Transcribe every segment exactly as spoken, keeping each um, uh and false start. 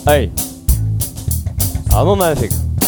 Эй, а ну нафиг.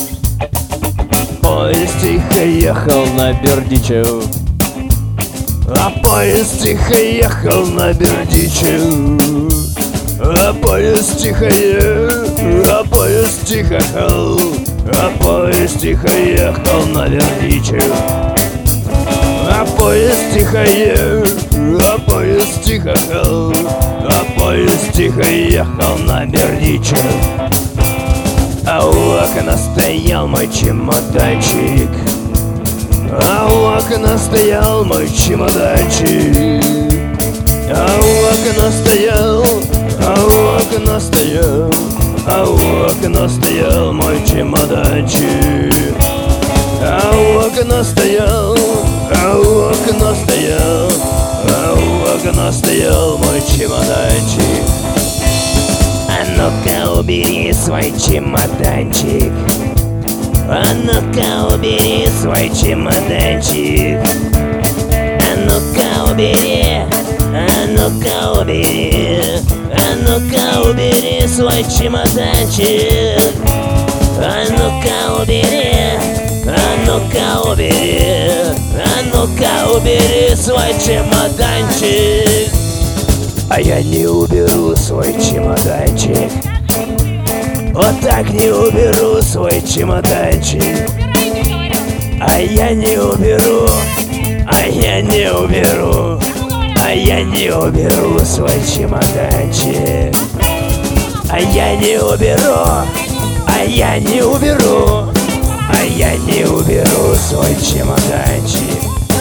Поезд тихо ехал на Бердичев, а поезд тихо ехал на Бердичев, а поезд тихо ехал, а поезд тихо ехал, а поезд тихо ехал на Бердичев, а поезд тихо ехал, а поезд тихо ехал, а поезд тихо ехал на Бердичев. А у окна стоял мой чемоданчик, а у окна стоял мой чемоданчик, а у окна стоял, а у окна стоял, а у окна стоял мой чемоданчик, а у окна стоял, а у окна стоял, а у окна стоял мой чемоданчик. А ну-ка убери свой чемоданчик, а ну-ка убери свой чемоданчик, а ну-ка убери, а ну-ка убери, а ну-ка убери свой чемоданчик, а ну-ка убери, а ну-ка убери, а ну-ка убери свой чемоданчик. А я не уберу свой чемоданчик, вот так не уберу свой чемоданчик. А я не уберу, а я не уберу, а я не уберу свой чемоданчик. А я не уберу, а я не уберу, а я не уберу свой чемоданчик.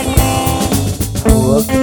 Вот.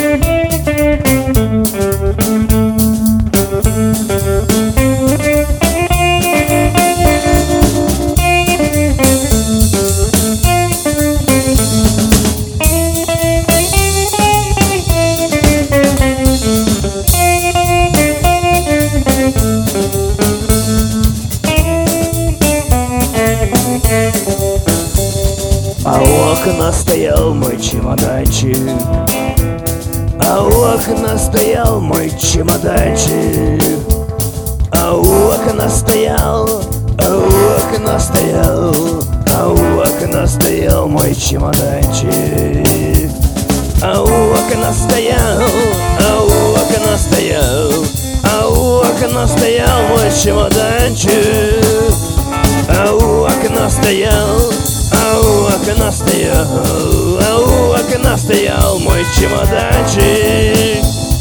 А у окна стоял мой чемоданчик, а у окна стоял мой чемоданчик, а у окна стоял, а у окна стоял, а у окна стоял мой чемоданчик, а у окна стоял, а у окна стоял, а у окна стоял мой чемоданчик, а у окна стоял, а у окна стоял, а у окна стоял мой чемоданчик.